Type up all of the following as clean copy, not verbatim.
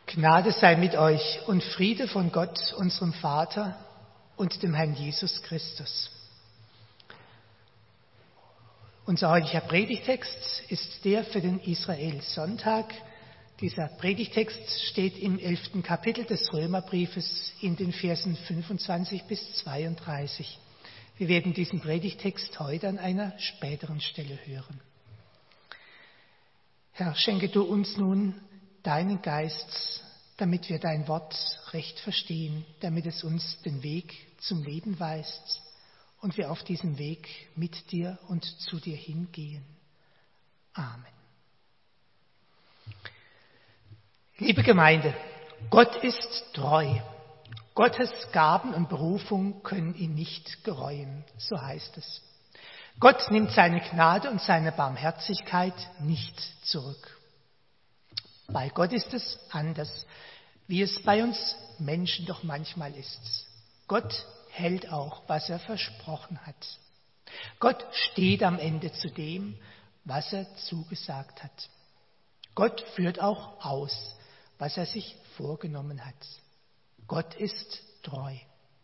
Gnade sei mit euch und Friede von Gott, unserem Vater und dem Herrn Jesus Christus. Unser heutiger Predigtext ist der für den Israel-Sonntag. Dieser Predigtext steht im 11. Kapitel des Römerbriefes in den Versen 25 bis 32. Wir werden diesen Predigtext heute an einer späteren Stelle hören. Herr, schenke du uns nun deinen Geist, damit wir dein Wort recht verstehen, damit es uns den Weg zum Leben weist und wir auf diesem Weg mit dir und zu dir hingehen. Amen. Liebe Gemeinde, Gott ist treu. Gottes Gaben und Berufung können ihn nicht gereuen, so heißt es. Gott nimmt seine Gnade und seine Barmherzigkeit nicht zurück. Bei Gott ist es anders, wie es bei uns Menschen doch manchmal ist. Gott hält auch, was er versprochen hat. Gott steht am Ende zu dem, was er zugesagt hat. Gott führt auch aus, was er sich vorgenommen hat. Gott ist treu.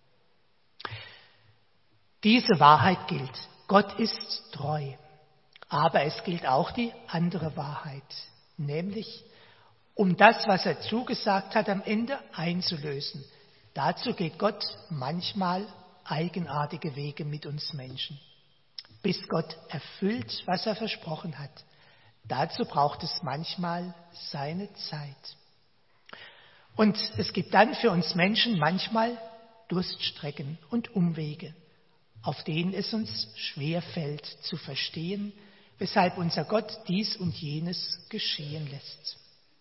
Diese Wahrheit gilt. Gott ist treu. Aber es gilt auch die andere Wahrheit, nämlich um das, was er zugesagt hat, am Ende einzulösen. Dazu geht Gott manchmal eigenartige Wege mit uns Menschen. Bis Gott erfüllt, was er versprochen hat. Dazu braucht es manchmal seine Zeit. Und es gibt dann für uns Menschen manchmal Durststrecken und Umwege, auf denen es uns schwerfällt zu verstehen, weshalb unser Gott dies und jenes geschehen lässt.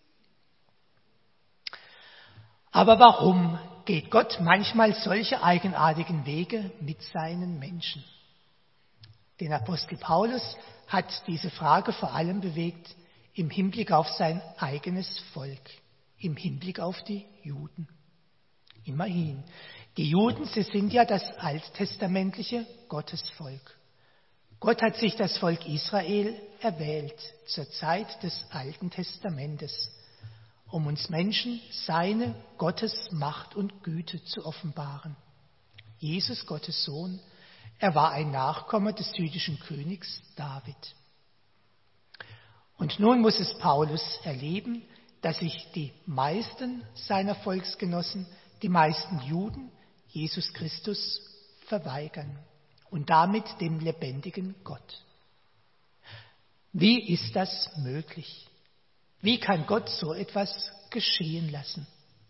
Aber warum geht Gott manchmal solche eigenartigen Wege mit seinen Menschen? Den Apostel Paulus hat diese Frage vor allem bewegt im Hinblick auf sein eigenes Volk, im Hinblick auf die Juden. Immerhin, die Juden, sie sind ja das alttestamentliche Gottesvolk. Gott hat sich das Volk Israel erwählt zur Zeit des Alten Testamentes, um uns Menschen seine Gottes Macht und Güte zu offenbaren. Jesus, Gottes Sohn, er war ein Nachkomme des jüdischen Königs David. Und nun muss es Paulus erleben, dass sich die meisten seiner Volksgenossen, die meisten Juden, Jesus Christus verweigern und damit dem lebendigen Gott. Wie ist das möglich? Wie kann Gott so etwas geschehen lassen?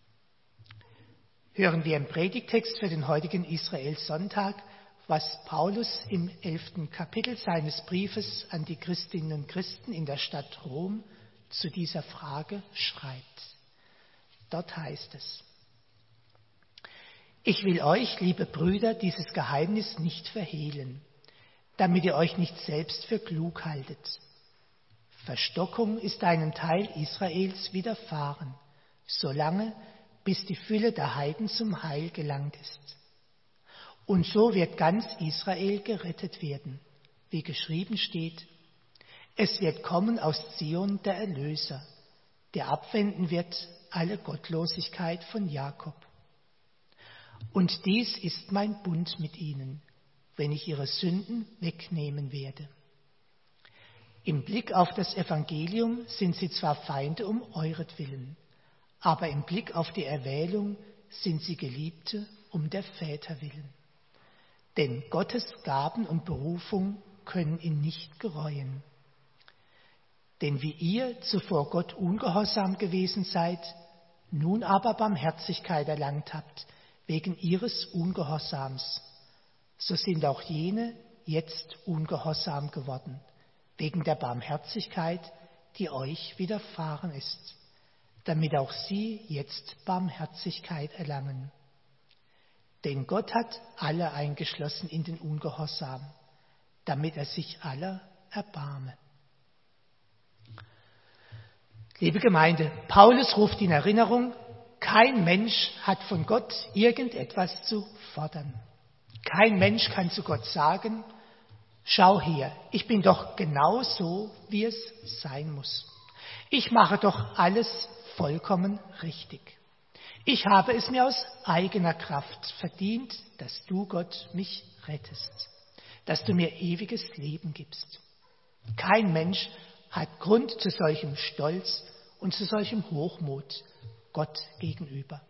Hören wir im Predigtext für den heutigen Israel-Sonntag, was Paulus im 11. Kapitel seines Briefes an die Christinnen und Christen in der Stadt Rom zu dieser Frage schreibt. Dort heißt es: Ich will euch, liebe Brüder, dieses Geheimnis nicht verhehlen, damit ihr euch nicht selbst für klug haltet. Verstockung ist einem Teil Israels widerfahren, solange bis die Fülle der Heiden zum Heil gelangt ist. Und so wird ganz Israel gerettet werden, wie geschrieben steht: Es wird kommen aus Zion der Erlöser, der abwenden wird alle Gottlosigkeit von Jakob. Und dies ist mein Bund mit ihnen, wenn ich ihre Sünden wegnehmen werde. Im Blick auf das Evangelium sind sie zwar Feinde um euretwillen, aber im Blick auf die Erwählung sind sie Geliebte um der Väter willen. Denn Gottes Gaben und Berufung können ihn nicht gereuen. Denn wie ihr zuvor Gott ungehorsam gewesen seid, nun aber Barmherzigkeit erlangt habt wegen ihres Ungehorsams, so sind auch jene jetzt ungehorsam geworden, wegen der Barmherzigkeit, die euch widerfahren ist, damit auch sie jetzt Barmherzigkeit erlangen. Denn Gott hat alle eingeschlossen in den Ungehorsam, damit er sich aller erbarme. Liebe Gemeinde, Paulus ruft in Erinnerung, kein Mensch hat von Gott irgendetwas zu fordern. Kein Mensch kann zu Gott sagen: Schau her, ich bin doch genau so, wie es sein muss. Ich mache doch alles vollkommen richtig. Ich habe es mir aus eigener Kraft verdient, dass du, Gott, mich rettest, dass du mir ewiges Leben gibst. Kein Mensch hat Grund zu solchem Stolz und zu solchem Hochmut Gott gegenüber.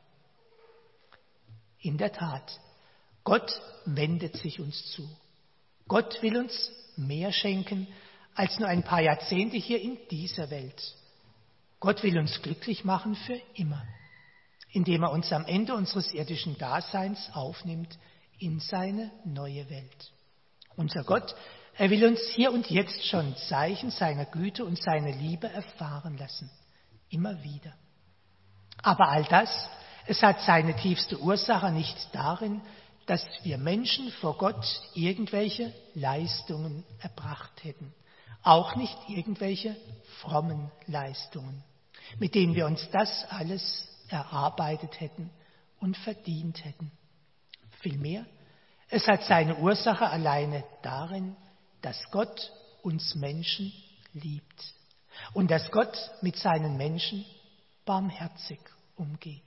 In der Tat, Gott wendet sich uns zu. Gott will uns mehr schenken als nur ein paar Jahrzehnte hier in dieser Welt. Gott will uns glücklich machen für immer, indem er uns am Ende unseres irdischen Daseins aufnimmt in seine neue Welt. Unser Gott, er will uns hier und jetzt schon Zeichen seiner Güte und seiner Liebe erfahren lassen, immer wieder. Aber all das, es hat seine tiefste Ursache nicht darin, dass wir Menschen vor Gott irgendwelche Leistungen erbracht hätten, auch nicht irgendwelche frommen Leistungen, mit denen wir uns das alles erarbeitet hätten und verdient hätten. Vielmehr, es hat seine Ursache alleine darin, dass Gott uns Menschen liebt und dass Gott mit seinen Menschen barmherzig umgeht.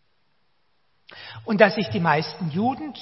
Und dass sich die meisten Juden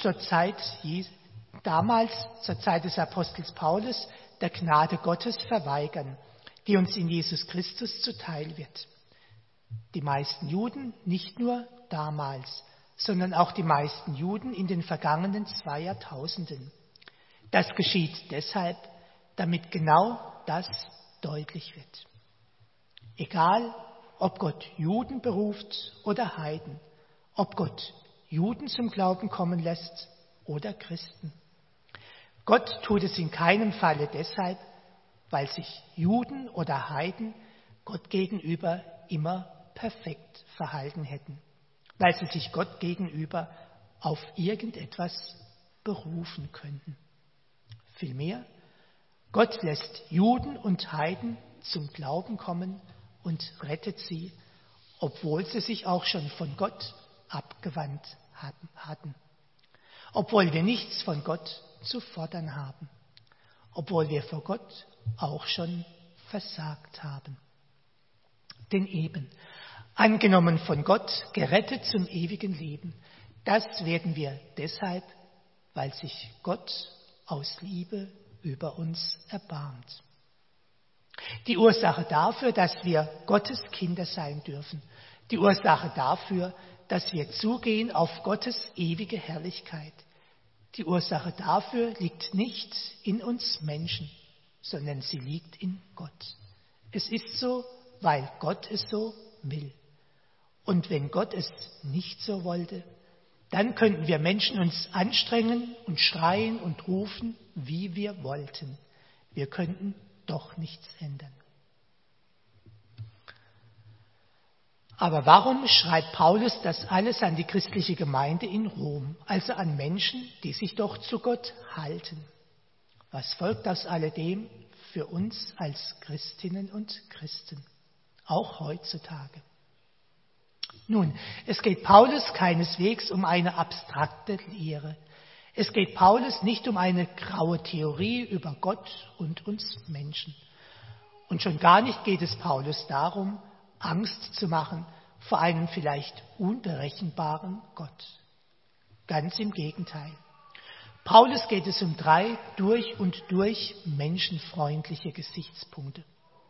damals zur Zeit des Apostels Paulus der Gnade Gottes verweigern, die uns in Jesus Christus zuteil wird. Die meisten Juden, nicht nur damals, sondern auch die meisten Juden in den vergangenen 2 Jahrtausenden. Das geschieht deshalb, damit genau das deutlich wird. Egal, ob Gott Juden beruft oder Heiden, ob Gott Juden zum Glauben kommen lässt oder Christen. Gott tut es in keinem Falle deshalb, weil sich Juden oder Heiden Gott gegenüber immer perfekt verhalten hätten, weil sie sich Gott gegenüber auf irgendetwas berufen könnten. Vielmehr, Gott lässt Juden und Heiden zum Glauben kommen und rettet sie, obwohl sie sich auch schon von Gott abgewandt hatten, obwohl wir nichts von Gott zu fordern haben, obwohl wir vor Gott auch schon versagt haben. Denn eben, angenommen von Gott, gerettet zum ewigen Leben, das werden wir deshalb, weil sich Gott aus Liebe über uns erbarmt. Die Ursache dafür, dass wir Gottes Kinder sein dürfen, die Ursache dafür, dass wir zugehen auf Gottes ewige Herrlichkeit, die Ursache dafür liegt nicht in uns Menschen, sondern sie liegt in Gott. Es ist so, weil Gott es so will. Und wenn Gott es nicht so wollte, dann könnten wir Menschen uns anstrengen und schreien und rufen, wie wir wollten. Wir könnten doch nichts ändern. Aber warum schreibt Paulus das alles an die christliche Gemeinde in Rom, also an Menschen, die sich doch zu Gott halten? Was folgt aus alledem für uns als Christinnen und Christen, auch heutzutage? Nun, es geht Paulus keineswegs um eine abstrakte Lehre. Es geht Paulus nicht um eine graue Theorie über Gott und uns Menschen. Und schon gar nicht geht es Paulus darum, Angst zu machen vor einem vielleicht unberechenbaren Gott. Ganz im Gegenteil. Paulus geht es um 3 durch und durch menschenfreundliche Gesichtspunkte.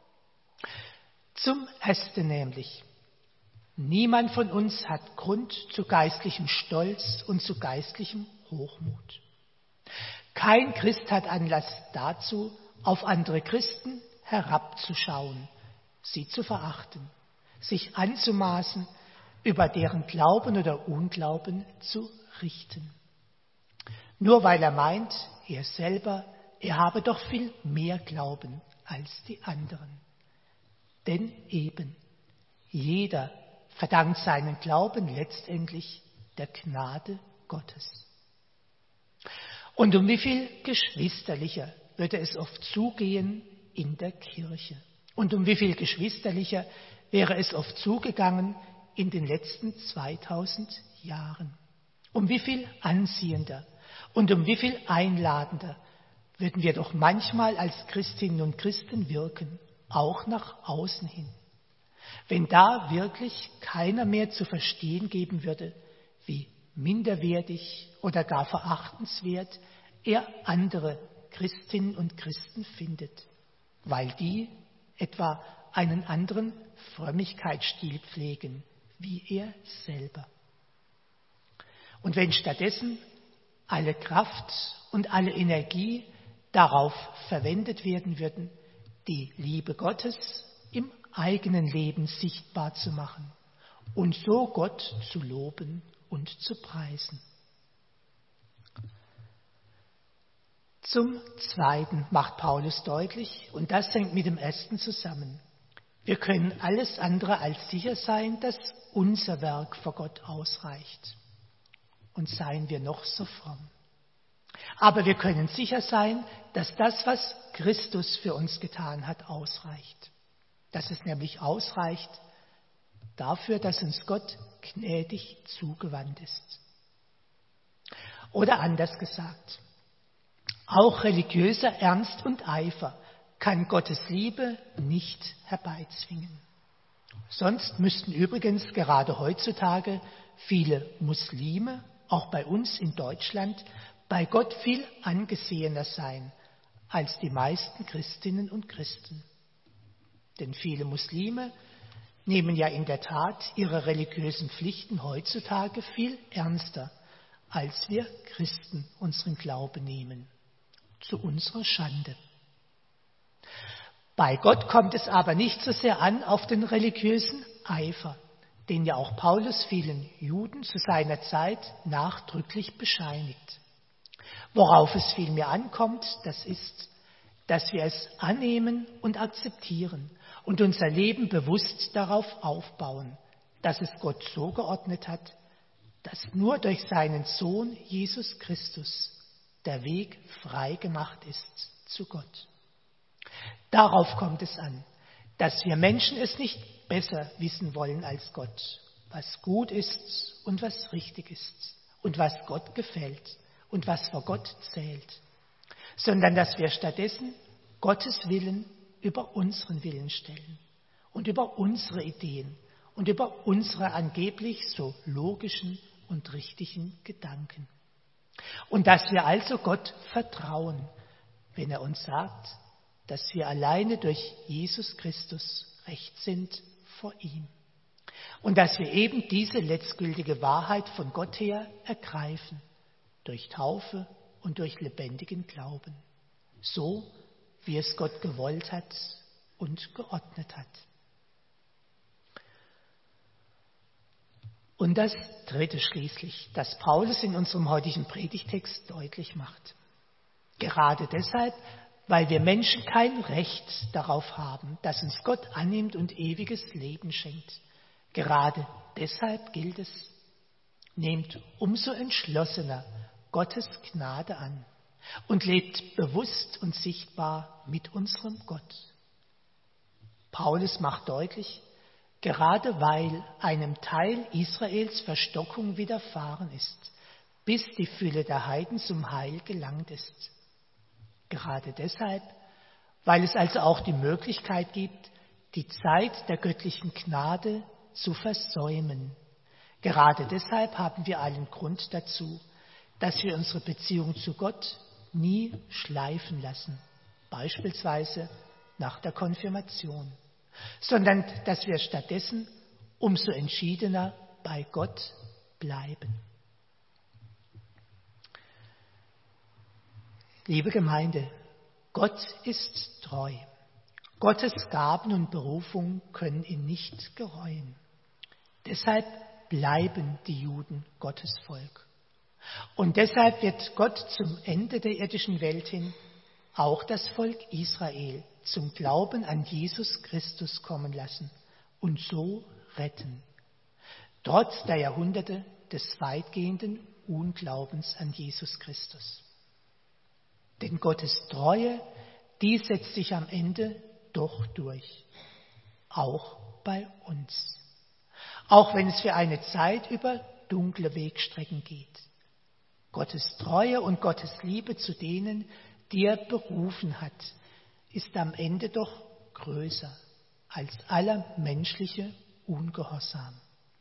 Zum Ersten nämlich: Niemand von uns hat Grund zu geistlichem Stolz und zu geistlichem Hochmut. Kein Christ hat Anlass dazu, auf andere Christen herabzuschauen, sie zu verachten, sich anzumaßen, über deren Glauben oder Unglauben zu richten. Nur weil er meint, er selber, er habe doch viel mehr Glauben als die anderen. Denn eben, jeder verdankt seinen Glauben letztendlich der Gnade Gottes. Und um wie viel geschwisterlicher würde es oft zugehen in der Kirche? Und um wie viel geschwisterlicher wäre es oft zugegangen in den letzten 2000 Jahren? Um wie viel anziehender und um wie viel einladender würden wir doch manchmal als Christinnen und Christen wirken, auch nach außen hin. wenn da wirklich keiner mehr zu verstehen geben würde, wie minderwertig oder gar verachtenswert er andere Christinnen und Christen findet, weil die etwa einen anderen Frömmigkeitsstil pflegen, wie er selber. Und wenn stattdessen alle Kraft und alle Energie darauf verwendet werden würden, die Liebe Gottes im eigenen Leben sichtbar zu machen und so Gott zu loben und zu preisen. Zum Zweiten macht Paulus deutlich, und das hängt mit dem Ersten zusammen: Wir können alles andere als sicher sein, dass unser Werk vor Gott ausreicht. Und seien wir noch so fromm. Aber wir können sicher sein, dass das, was Christus für uns getan hat, ausreicht. Dass es nämlich ausreicht dafür, dass uns Gott gnädig zugewandt ist. Oder anders gesagt: Auch religiöser Ernst und Eifer kann Gottes Liebe nicht herbeizwingen. Sonst müssten übrigens gerade heutzutage viele Muslime, auch bei uns in Deutschland, bei Gott viel angesehener sein als die meisten Christinnen und Christen. Denn viele Muslime nehmen ja in der Tat ihre religiösen Pflichten heutzutage viel ernster, als wir Christen unseren Glauben nehmen. Zu unserer Schande. Bei Gott kommt es aber nicht so sehr an auf den religiösen Eifer, den ja auch Paulus vielen Juden zu seiner Zeit nachdrücklich bescheinigt. Worauf es vielmehr ankommt, das ist, dass wir es annehmen und akzeptieren und unser Leben bewusst darauf aufbauen, dass es Gott so geordnet hat, dass nur durch seinen Sohn Jesus Christus der Weg frei gemacht ist zu Gott. Darauf kommt es an, dass wir Menschen es nicht besser wissen wollen als Gott, was gut ist und was richtig ist und was Gott gefällt und was vor Gott zählt, sondern dass wir stattdessen Gottes Willen über unseren Willen stellen und über unsere Ideen und über unsere angeblich so logischen und richtigen Gedanken. Und dass wir also Gott vertrauen, wenn er uns sagt, dass wir alleine durch Jesus Christus recht sind vor ihm. Und dass wir eben diese letztgültige Wahrheit von Gott her ergreifen, durch Taufe und durch lebendigen Glauben, so wie es Gott gewollt hat und geordnet hat. Und das Dritte schließlich, das Paulus in unserem heutigen Predigtext deutlich macht. Gerade deshalb, weil wir Menschen kein Recht darauf haben, dass uns Gott annimmt und ewiges Leben schenkt. Gerade deshalb gilt es: Nehmt umso entschlossener Gottes Gnade an und lebt bewusst und sichtbar mit unserem Gott. Paulus macht deutlich, gerade weil einem Teil Israels Verstockung widerfahren ist, bis die Fülle der Heiden zum Heil gelangt ist. Gerade deshalb, weil es also auch die Möglichkeit gibt, die Zeit der göttlichen Gnade zu versäumen. Gerade deshalb haben wir allen Grund dazu, dass wir unsere Beziehung zu Gott nie schleifen lassen, beispielsweise nach der Konfirmation, sondern dass wir stattdessen umso entschiedener bei Gott bleiben. Liebe Gemeinde, Gott ist treu. Gottes Gaben und Berufung können ihn nicht gereuen. Deshalb bleiben die Juden Gottes Volk. Und deshalb wird Gott zum Ende der irdischen Welt hin auch das Volk Israel zum Glauben an Jesus Christus kommen lassen und so retten, trotz der Jahrhunderte des weitgehenden Unglaubens an Jesus Christus. Denn Gottes Treue, die setzt sich am Ende doch durch, auch bei uns. Auch wenn es für eine Zeit über dunkle Wegstrecken geht. Gottes Treue und Gottes Liebe zu denen, die er berufen hat, ist am Ende doch größer, als aller menschliche Ungehorsam.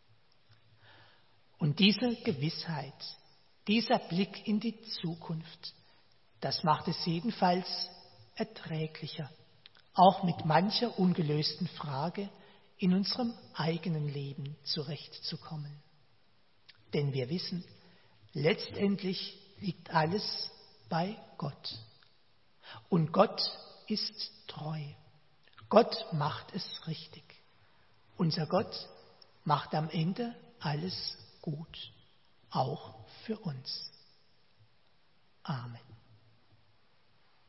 Und diese Gewissheit, dieser Blick in die Zukunft, das macht es jedenfalls erträglicher, auch mit mancher ungelösten Frage in unserem eigenen Leben zurechtzukommen. Denn wir wissen, letztendlich liegt alles bei Gott. Und Gott ist treu. Gott macht es richtig. Unser Gott macht am Ende alles gut, auch für uns. Amen.